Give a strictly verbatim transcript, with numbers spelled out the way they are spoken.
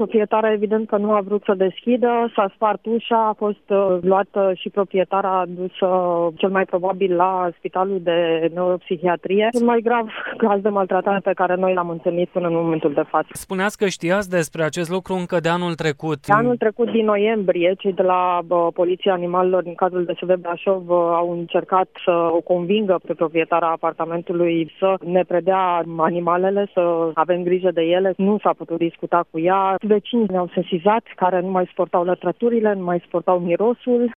Proprietara evident că nu a vrut să deschidă, s-a spart ușa, a fost uh, luată și proprietara dusă cel mai probabil la spitalul de neuropsihiatrie. Cel mai grav caz de maltratare pe care noi l-am întâlnit până în momentul de față. Spuneați că știați despre acest lucru încă de anul trecut. De anul trecut, din noiembrie, cei de la bă, Poliția Animalelor din cazul de S V Brașov au încercat să o convingă pe proprietara apartamentului să ne predea animalele, să avem grijă de ele. Nu s-a putut discuta cu ea. Vecinii ne-au sesizat, care nu mai suportau lătrăturile, nu mai suportau mirosul.